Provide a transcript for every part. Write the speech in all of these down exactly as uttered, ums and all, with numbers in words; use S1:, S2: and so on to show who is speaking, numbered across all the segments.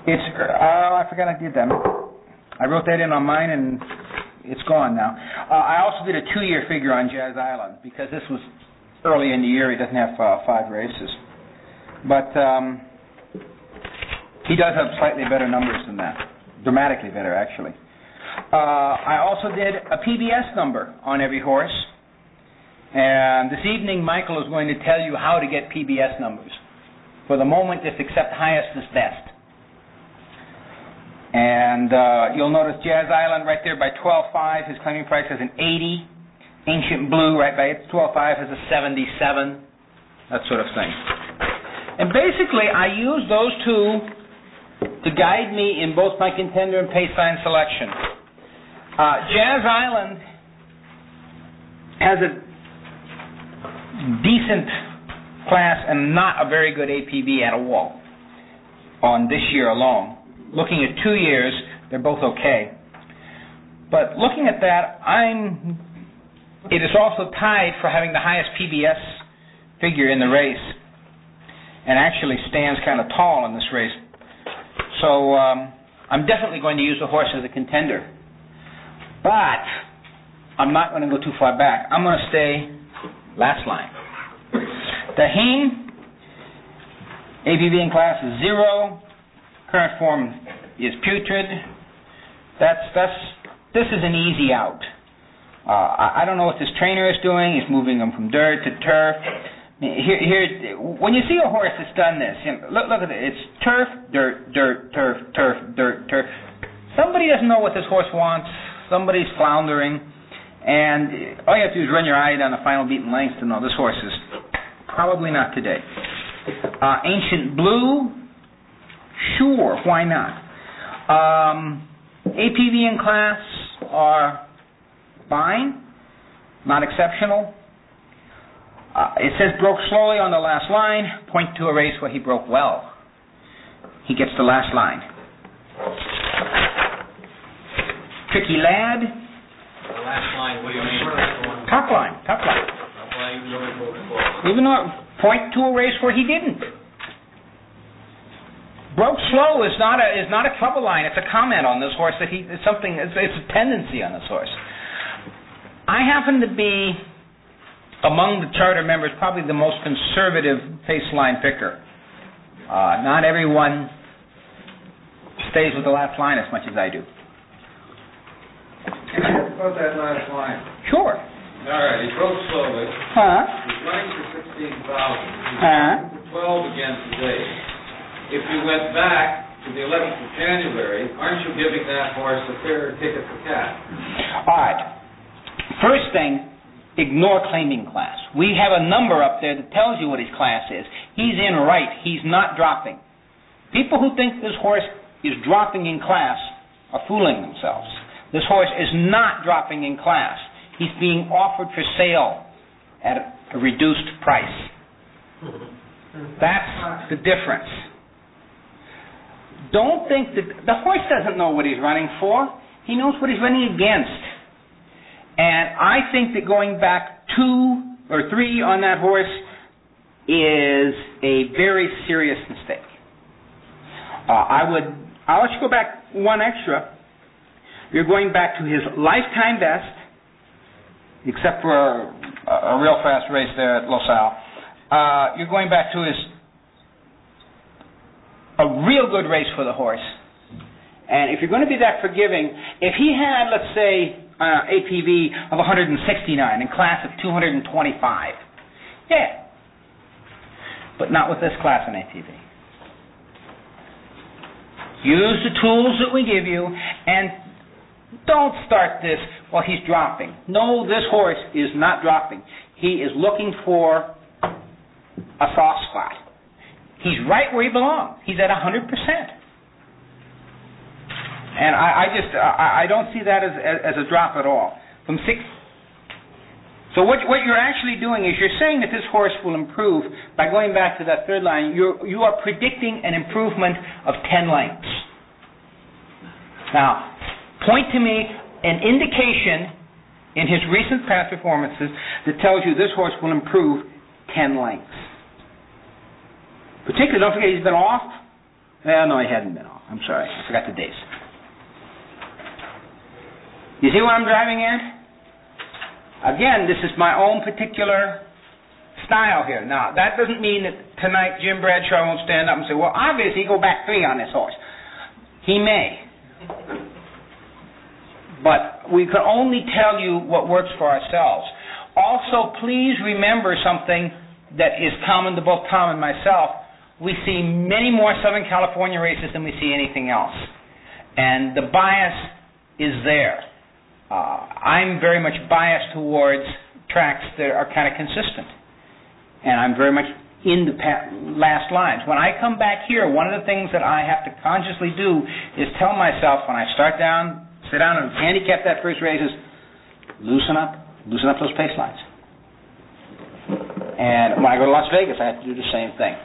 S1: It's, oh, I forgot I did that. I wrote that in on mine, and it's gone now. Uh, I also did a two-year figure on Jazz Island, because this was early in the year. He doesn't have uh, five races. But um, he does have slightly better numbers than that. Dramatically better, actually. Uh, I also did a P B S number on every horse. And this evening, Michael is going to tell you how to get P B S numbers. For the moment, just accept highest as best. And uh, you'll notice Jazz Island right there by twelve five. His claiming price is an eighty. Ancient Blue right by twelve five has a seventy-seven. That sort of thing. And basically, I use those two to guide me in both my contender and pace line selection. Uh, Jazz Island has a decent class and not a very good A P V at all on this year alone. Looking at two years, they're both okay. But looking at that, I'm. It is also tied for having the highest P B S figure in the race, and actually stands kind of tall in this race. So um, I'm definitely going to use the horse as a contender. But I'm not going to go too far back. I'm going to stay last line. The Heen, A P V in class is zero. Current form is putrid. That's that's this is an easy out. Uh, I, I don't know what this trainer is doing. He's moving them from dirt to turf. Here, here, when you see a horse that's done this, you know, look, look at it. It's turf, dirt, dirt, turf, turf, dirt, turf. Somebody doesn't know what this horse wants. Somebody's floundering, and all you have to do is run your eye down the final beaten lengths to know this horse is probably not today. Uh, Ancient Blue, sure, why not? Um, A P V in class are fine, not exceptional. Uh, it says broke slowly on the last line. Point to a race where he broke well. He gets the last line. Tricky Lad.
S2: The last line, what do you mean?
S1: Top line, top line. Even though point to a race where he didn't. Broke slow is not a is not a trouble line. It's a comment on this horse that he it's something. It's, it's a tendency on this horse. I happen to be among the charter members probably the most conservative pace line picker. Uh, not everyone stays with the last line as much as I do.
S3: About that last line.
S1: Sure.
S3: All right, he broke slowly.
S1: Huh?
S3: He's running for sixteen thousand. He's
S1: Huh?
S3: running for twelve again today. If you went back to the eleventh of January, aren't you giving that horse a fair ticket for cat?
S1: All right. First thing, ignore claiming class. We have a number up there that tells you what his class is. He's in right. He's not dropping. People who think this horse is dropping in class are fooling themselves. This horse is not dropping in class. He's being offered for sale at a reduced price. That's the difference. Don't think that the horse doesn't know what he's running for. He knows what he's running against. And I think that going back two or three on that horse is a very serious mistake. Uh, I would, I'll let you go back one extra. You're going back to his lifetime best, except for a, a real fast race there at Losail. Uh, you're going back to his a real good race for the horse. And if you're going to be that forgiving, if he had, let's say, uh, A P V of one hundred sixty-nine and class of two hundred twenty-five, yeah. But not with this class in A P V. Use the tools that we give you, and don't start this while he's dropping. No, this horse is not dropping. He is looking for a soft spot. He's right where he belongs. He's at one hundred percent. And I, I just, I, I don't see that as, as, as a drop at all. From six. So what, what you're actually doing is you're saying that this horse will improve by going back to that third line. You're, you are predicting an improvement of ten lengths. Now, point to me an indication in his recent past performances that tells you this horse will improve ten lengths. Particularly, don't forget he's been off Well, no, he hadn't been off. I'm sorry. I forgot the dates. You see what I'm driving at? Again, this is my own particular style here. Now, that doesn't mean that tonight Jim Bradshaw won't stand up and say, well, obviously, go back three on this horse. He may. But we can only tell you what works for ourselves. Also, please remember something that is common to both Tom and myself. We see many more Southern California races than we see anything else. And the bias is there. Uh, I'm very much biased towards tracks that are kind of consistent. And I'm very much in the pa- last lines. When I come back here, one of the things that I have to consciously do is tell myself when I start down, sit down and handicap that first race is loosen up, loosen up those pace lines. And when I go to Las Vegas, I have to do the same thing.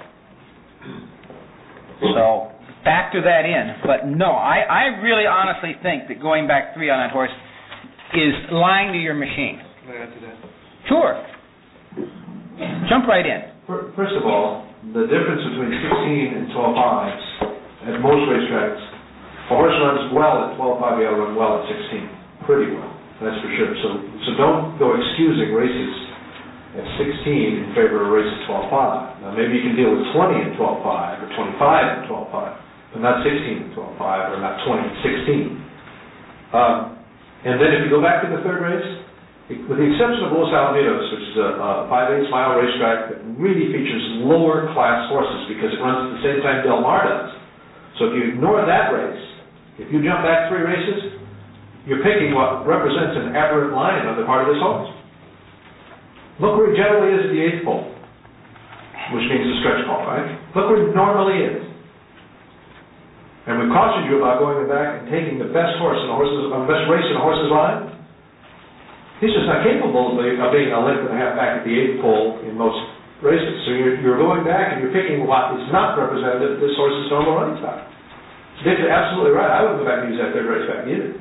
S1: So factor that in. But no, I, I really honestly think that going back three on that horse is lying to your machine.
S4: Can I add to that?
S1: Sure. Jump right in.
S4: First of all, the difference between sixteen and twelve fives at most racetracks, a horse runs well at twelve five, he'll run well at sixteen. Pretty well, that's for sure. So so don't go excusing races at sixteen in favor of races twelve five. Now maybe you can deal with twenty in twelve five or twenty-five in twelve five, but not sixteen in twelve five or not twenty in sixteen. Um, and then if you go back to the third race, with the exception of Los Alamitos, which is a, a five-eighths mile racetrack that really features lower class horses because it runs at the same time Del Mar does. So if you ignore that race, if you jump back three races, you're picking what represents an aberrant line on the part of this horse. Look where he generally is at the eighth pole, which means a stretch call, right? Look where he normally is. And we cautioned you about going back and taking the best horse in a horse's, uh, best race in a horse's line. He's just not capable of being, of being a length and a half back at the eighth pole in most races. So you're, you're going back and you're picking what is not representative of this horse's normal running style. Dick's absolutely right. I wouldn't go back and use that third race back either.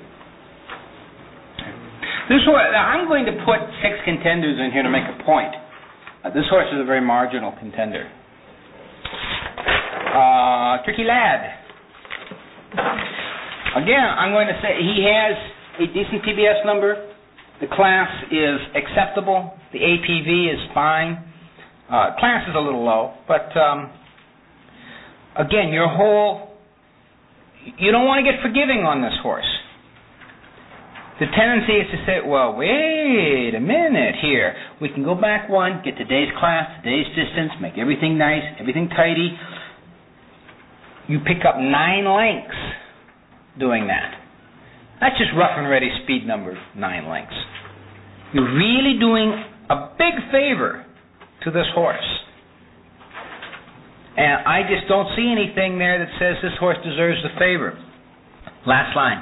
S1: This horse, I'm going to put six contenders in here to make a point. Uh, this horse is a very marginal contender. Uh, Tricky Lad. Again, I'm going to say he has a decent P B S number. The class is acceptable. The A P V is fine. Uh, class is a little low, but um, again, your whole, you don't want to get forgiving on this horse. The tendency is to say, well, wait a minute here. We can go back one, get today's class, today's distance, make everything nice, everything tidy. You pick up nine lengths doing that. That's just rough and ready speed number, nine lengths. You're really doing a big favor to this horse. And I just don't see anything there that says this horse deserves the favor. Last line.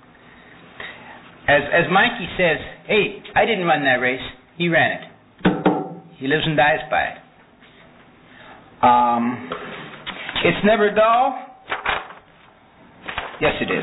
S1: As as Mikey says, hey, I didn't run that race. He ran it. He lives and dies by it. Um, it's never dull. Yes, it is.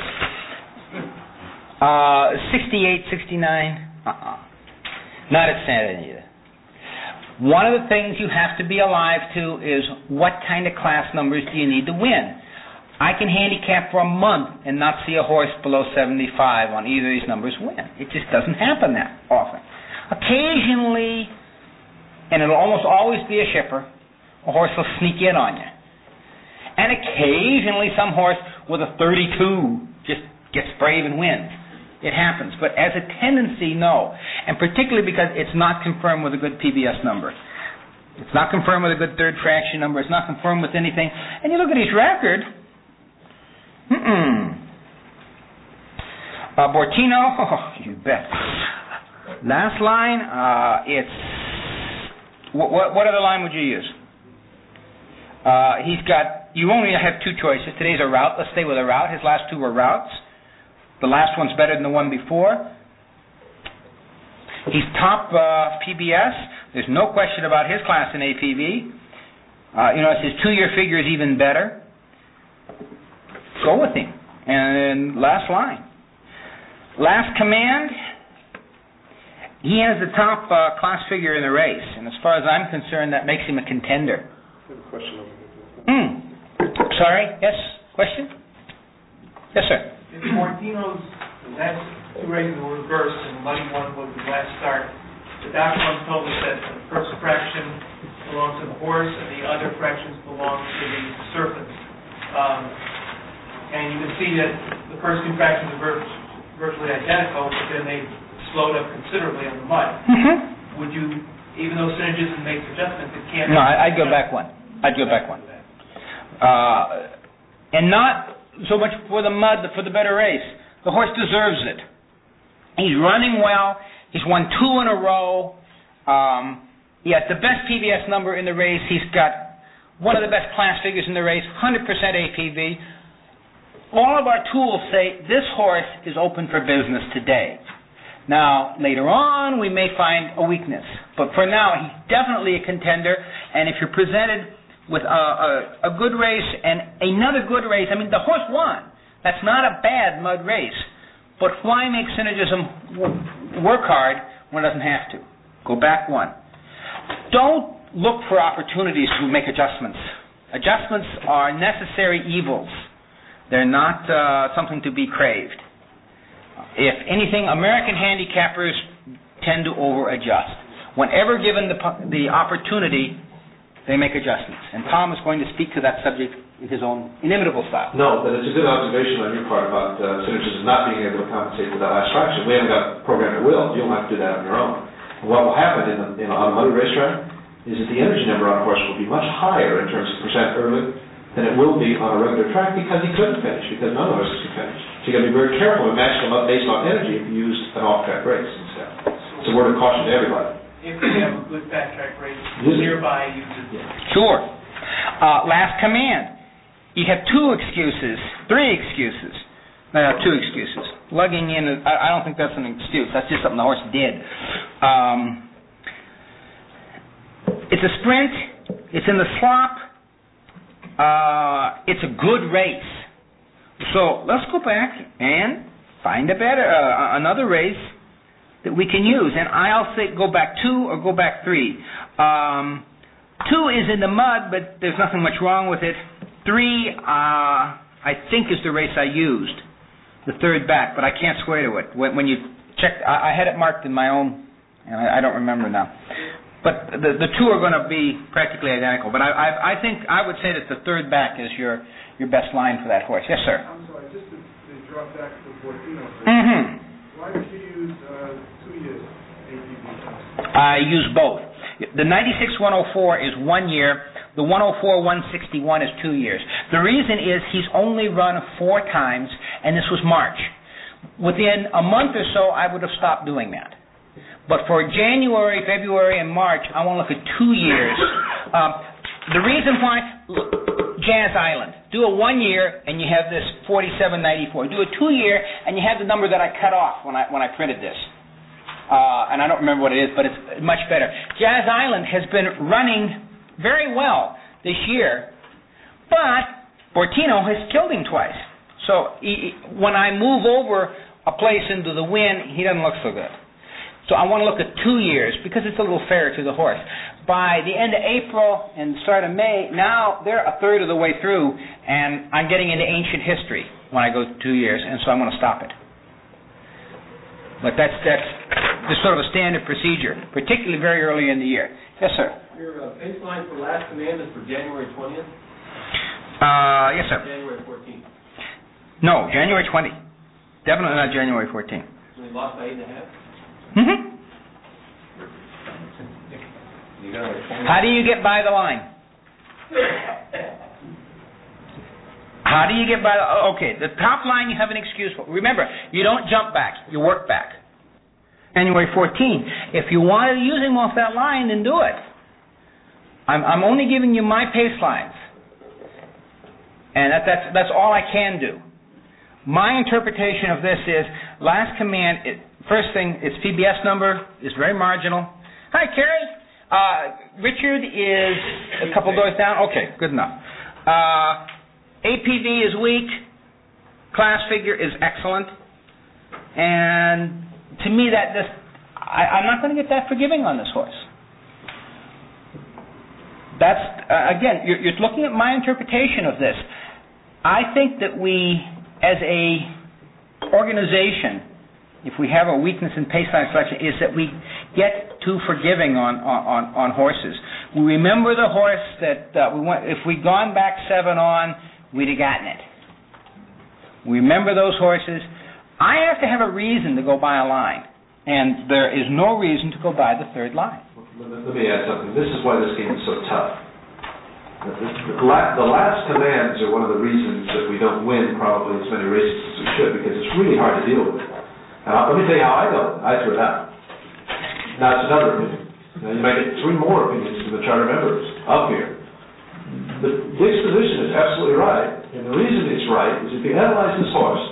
S1: Uh, sixty-eight, sixty-nine, uh-uh. Not at Santa Anita. One of the things you have to be alive to is what kind of class numbers do you need to win. I can handicap for a month and not see a horse below seventy-five on either of these numbers win. It just doesn't happen that often. Occasionally, and it'll almost always be a shipper, a horse will sneak in on you. And occasionally some horse with a thirty-two just gets brave and wins. It happens. But as a tendency, no. And particularly because it's not confirmed with a good P B S number. It's not confirmed with a good third fraction number. It's not confirmed with anything. And you look at his record. Mm-mm. Uh, Bortino, oh, you bet. Last line, uh, it's... What, what, what other line would you use? Uh, he's got... You only have two choices. Today's a route. Let's stay with a route. His last two were routes. The last one's better than the one before. He's top uh, P B S. There's no question about his class in A P V. Uh, you know, his two-year figure is even better. Go with him. And last line. Last command. He has the top uh, class figure in the race. And as far as I'm concerned, that makes him a contender.
S4: I have a question over here.
S1: Mm. Sorry? Yes? Question? Yes, sir.
S5: If Fortino's last two races were reversed and the muddy one was the last start, the doc once told us that the first fraction belongs to the horse and the other fractions belong to the surface. Um, and you can see that the first two fractions are vir- virtually identical, but then they slowed up considerably on the mud.
S1: Mm-hmm.
S5: Would you, even though synergism makes adjustments, it can't...
S1: No, I, I'd go back one. I'd go back one. Uh, and not so much for the mud, but for the better race. The horse deserves it. He's running well. He's won two in a row. Um, he has the best P B S number in the race. He's got one of the best class figures in the race, one hundred percent A P V. All of our tools say this horse is open for business today. Now, later on, we may find a weakness. But for now, he's definitely a contender. And if you're presented with a, a, a good race and another good race, I mean, the horse won. That's not a bad mud race. But why make synergism w- work hard when it doesn't have to? Go back one. Don't look for opportunities to make adjustments. Adjustments are necessary evils. They're not uh, something to be craved. If anything, American handicappers tend to over-adjust. Whenever given the, the opportunity, they make adjustments. And Tom is going to speak to that subject in his own inimitable style.
S4: No, but it's a good observation on your part about uh, synergism not being able to compensate for that last fraction. We haven't got a program that will. You'll have to do that on your own. And what will happen in, the, in a, on a muddy racetrack is that the energy number on a horse will be much higher in terms of percent early than it will be on a regular track because he couldn't finish, because none of the horses can finish. So you've got to be very careful and match them up based on energy if you use an off-track race instead. It's a word of caution to everybody.
S5: If you have a good fast track race
S4: Use it.
S5: nearby, use it.
S1: Sure. Uh, last command. You have two excuses, three excuses. No, two excuses. Lugging in, I, I don't think that's an excuse. That's just something the horse did. Um, it's a sprint. It's in the slop. Uh, it's a good race. So let's go back and find a better, uh, another race that we can use. And I'll say go back two or go back three. Um, two is in the mud, but there's nothing much wrong with it. Three, uh, I think, is the race I used, the third back, but I can't swear to it. When, when you check, I, I had it marked in my own, and I, I don't remember now. But the the two are going to be practically identical. But I, I I think I would say that the third back is your your best line for that horse. Yes, sir.
S6: I'm sorry, just to, to drop back to Fortino.
S1: Mm-hmm.
S6: Why did you use uh, two years A P V?
S1: I use both. The ninety-six one oh four is one year. The one oh four one sixty-one is two years. The reason is he's only run four times, and this was March. Within a month or so, I would have stopped doing that. But for January, February, and March, I want to look at two years. Um, the reason why, look, Jazz Island. Do a one year, and you have this forty-seven ninety-four. Do a two year, and you have the number that I cut off when I when I printed this. Uh, and I don't remember what it is, but it's much better. Jazz Island has been running very well this year, but Fortino has killed him twice. So he, when I move over a place into the wind, he doesn't look so good. So I want to look at two years because it's a little fairer to the horse. By the end of April and start of May, now they're a third of the way through, and I'm getting into ancient history when I go to two years, and so I'm going to stop it. But that's that's just sort of a standard procedure, particularly very early in the year. Yes, sir.
S2: Your uh, baseline for last command is for January twentieth?
S1: Uh, yes, sir.
S2: January fourteenth?
S1: No, January twentieth. Definitely not January fourteenth.
S2: So we lost by eight and a half?
S1: Mm-hmm. How do you get by the line? How do you get by the... Okay, the top line you have an excuse for. Remember, you don't jump back. You work back. January fourteenth. If you want to use him off that line, then do it. I'm, I'm only giving you my pace lines. And that, that's, that's all I can do. My interpretation of this is, last command, it, first thing, its P B S number is very marginal. Hi, Carrie. Uh, Richard is a couple doors down. Okay, good enough. Uh, A P V is weak. Class figure is excellent. And to me, that just, I, I'm not going to get that forgiving on this horse. That's, uh, again, you're, you're looking at my interpretation of this. I think that we, as a organization, if we have a weakness in paceline selection, is that we get too forgiving on on, on horses. We remember the horse that uh, we went. If we'd gone back seven on, we'd have gotten it. We remember those horses. I have to have a reason to go by a line, and there is no reason to go by the third line.
S4: Let me add something. This is why this game is so tough. The last commands are one of the reasons that we don't win probably as many races as we should, because it's really hard to deal with it. Now, let me tell you how I know it. I threw it out. Now, it's another opinion. Now, you might get three more opinions from the charter members up here. The Dick's position is absolutely right, and the reason it's right is if you analyze this horse,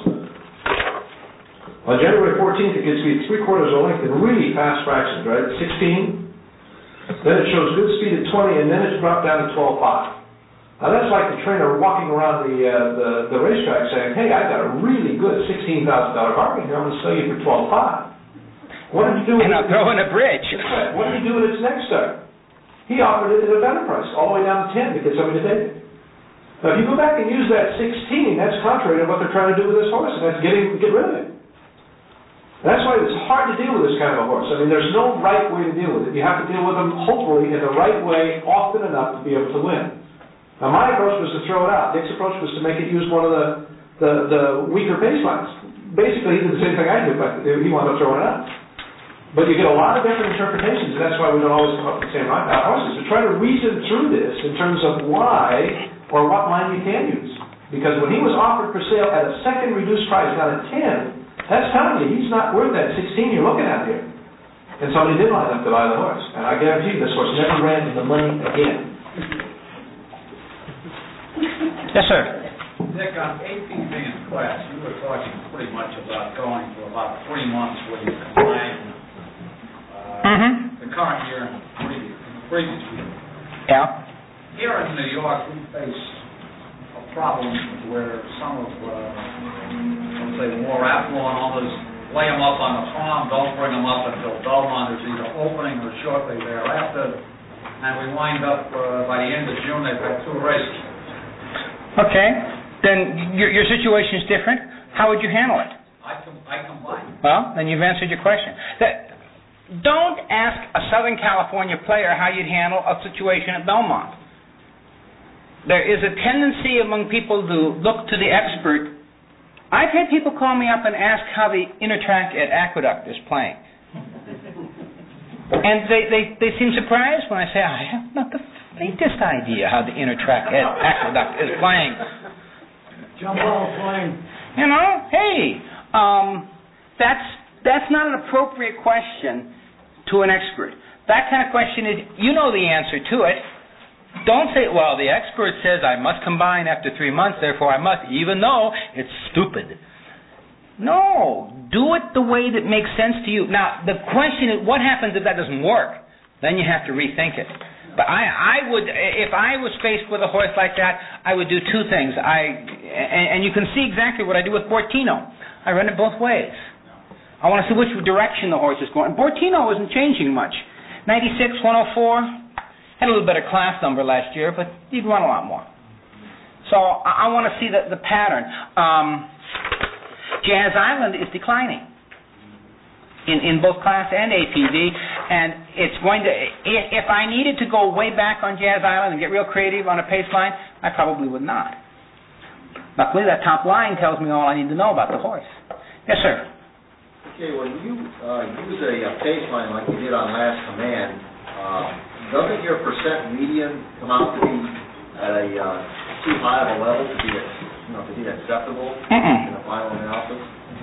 S4: on January fourteenth, it gets to be three quarters of a length in really fast fractions, right? sixteen. Then it shows good speed at twenty, and then it's dropped down to twelve five. Now that's like the trainer walking around the uh, the, the racetrack saying, hey, I got a really good sixteen thousand dollars bargain here, I'm going to sell you for twelve five. What did he do with
S1: and
S4: it?
S1: I'll throw in a bridge.
S4: Right. What did he do with its next start? He offered it at a better price, all the way down to ten to get somebody to take it. Now if you go back and use that sixteen, that's contrary to what they're trying to do with this horse, and that's getting get rid of it. That's why it's hard to deal with this kind of a horse. I mean, there's no right way to deal with it. You have to deal with them, hopefully, in the right way often enough to be able to win. Now, my approach was to throw it out. Dick's approach was to make it use one of the, the, the weaker baselines. Basically, he did the same thing I did, but he wound up throwing it out. But you get a lot of different interpretations, and that's why we don't always come up with the same line about horses. To try to reason through this in terms of why or what line you can use. Because when he was offered for sale at a second reduced price down at ten, that's telling you he's not worth that sixteen you're looking at here. And somebody did line up to buy the horse. And I guarantee you this horse never ran into the money again.
S1: Yes, sir.
S3: Dick, on A P V and class, you were talking pretty much about going for about three months where you combine uh,
S1: mm-hmm.
S3: the current year and the previous, previous year.
S1: Yeah.
S3: Here in New York, we face a problem where some of uh, say more affluent owners lay them up on the farm, don't bring them up until Belmont is either opening or shortly thereafter, and we wind up uh, by the end of June they've got two races.
S1: Okay, then your, your situation is different. How would you handle it?
S3: I, com- I combine.
S1: Well, then you've answered your question. That, don't ask a Southern California player how you'd handle a situation at Belmont. There is a tendency among people to look to the expert. I've had people call me up and ask how the Intertrack at Aqueduct is playing. And they, they, they seem surprised when I say, I have not the faintest idea how the Intertrack at Aqueduct is playing.
S3: Jump ball playing.
S1: You know, hey, um, that's, that's not an appropriate question to an expert. That kind of question is, you know the answer to it. Don't say, well, the expert says I must combine after three months, therefore I must, even though it's stupid. No, do it the way that makes sense to you. Now, the question is, what happens if that doesn't work? Then you have to rethink it. But I, I would, if I was faced with a horse like that, I would do two things. I, and, and you can see exactly what I do with Bortino. I run it both ways. I want to see which direction the horse is going. Bortino isn't changing much. ninety-six, one oh four. Had a little better class number last year, but he'd run a lot more. So I, I want to see the, the pattern. Um, Jazz Island is declining in, in both class and A P V, and it's going to, if I needed to go way back on Jazz Island and get real creative on a pace line, I probably would not. Luckily, that top line tells me all I need to know about the horse. Yes, sir.
S7: Okay, when you uh, use a, a pace line like you did on last command, uh, doesn't your percent median come out to be at a uh, too high of a level to be, you know, to be acceptable
S1: Mm-mm.
S7: in the final analysis?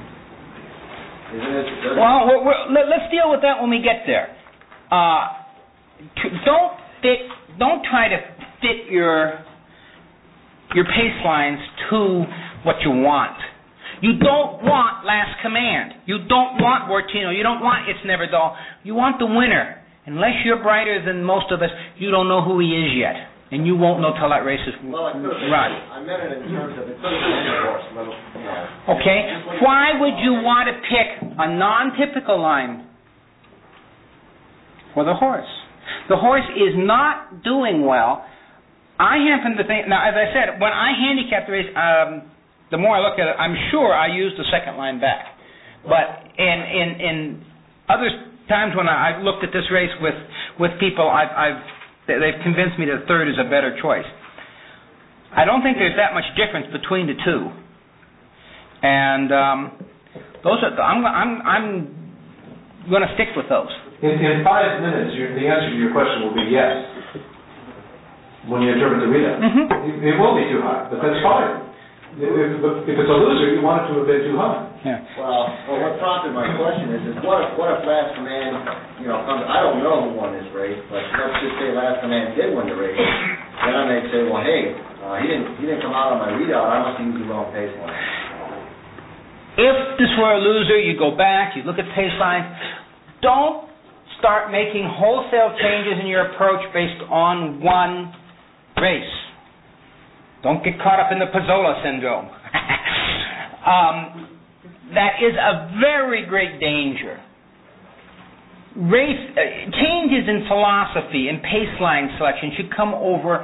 S7: Isn't it?
S1: Well, we're, we're, let's deal with that when we get there. Uh, don't fit. Don't try to fit your your pace lines to what you want. You don't want last command. You don't want Bortino. You don't want It's Never Dull. You want the winner. Unless you're brighter than most of us, you don't know who he is yet. And you won't know till that race is
S7: well, I
S1: run.
S7: I meant it in terms of it could have been any horse. Little, you know.
S1: Okay. Why would you want to pick a non-typical line for the horse? The horse is not doing well I happen to think, now as I said, when I handicapped the race, um, the more I look at it, I'm sure I used the second line back. But in in, in other times when I, I've looked at this race with, with people, I've, I've they've convinced me that third is a better choice. I don't think there's that much difference between the two. And um, those are, I'm, I'm, I'm going to stick with those.
S4: In, in five minutes, your, the answer to your question will be yes. When you interpret the readout,
S1: Mm-hmm.
S4: it, it will be too high, but that's fine. If, if it's a loser, you want it to have been too high.
S1: Yeah.
S7: Well, well, what prompted my question is, is what if, what if Last Command, you know, comes, I don't know who won this race, but let's just say Last Command did win the race. Then I may say, well, hey, uh, he didn't, he didn't come out on my readout, I must have used the wrong pace line.
S1: If this were a loser, you go back, you look at pace lines. Don't start making wholesale changes in your approach based on one race. Don't get caught up in the Pizzola syndrome. um, that is a very great danger. Race uh, changes in philosophy and pace line selection should come over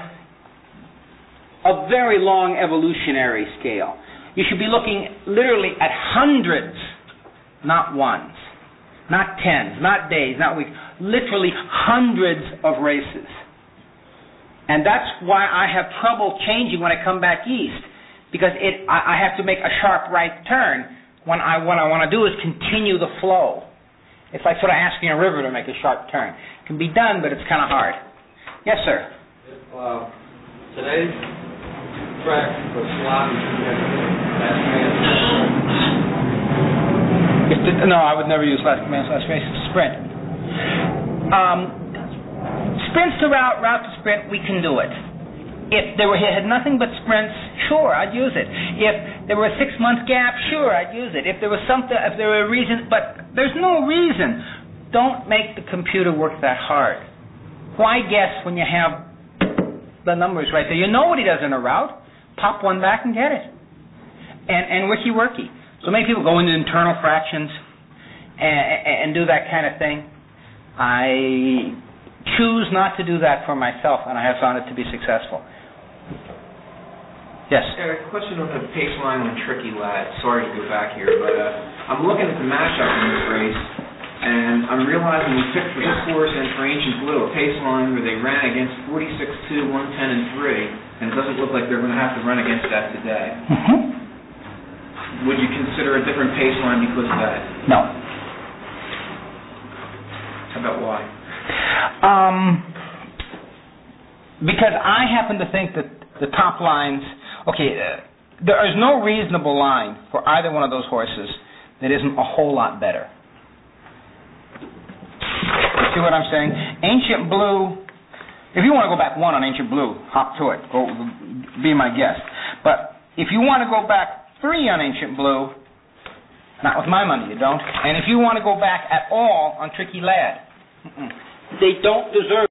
S1: a very long evolutionary scale. You should be looking literally at hundreds, not ones, not tens, not days, not weeks, literally hundreds of races. And that's why I have trouble changing when I come back east, because it, I, I have to make a sharp right turn when I, what I want to do is continue the flow. It's like sort of asking a river to make a sharp turn. It can be done, but it's kind of hard. Yes, sir?
S2: If uh, today's track was sloppy, last man.
S1: If the, no, I would never use last command, last race, sprint. Um, sprints to route, route to sprint, we can do it. If there were had nothing but sprints, sure, I'd use it. If there were a six-month gap, sure, I'd use it. If there was something, if there were a reason, but there's no reason. Don't make the computer work that hard. Why guess when you have the numbers right there? You know what he does in a route. Pop one back and get it. And and wiki-worky. So many people go into internal fractions and, and do that kind of thing. I choose not to do that for myself, and I have found it to be successful. Yes?
S8: Yeah, a question on the pace line on Tricky Lad. Sorry to go back here, but uh, I'm looking at the matchup in this race, and I'm realizing we picked for this horse and for Ancient Blue a pace line where they ran against forty-six two, one ten, and three, and it doesn't look like they're going to have to run against that today.
S1: Mm-hmm.
S8: Would you consider a different pace line because of that?
S1: No.
S8: How about why?
S1: Um, because I happen to think that the top lines, okay, uh, there is no reasonable line for either one of those horses that isn't a whole lot better. You see what I'm saying? Ancient Blue, if you want to go back one on Ancient Blue, hop to it. Go, be my guest. But if you want to go back three on Ancient Blue, not with my money, you don't. And if you want to go back at all on Tricky Lad, mm-mm. They don't deserve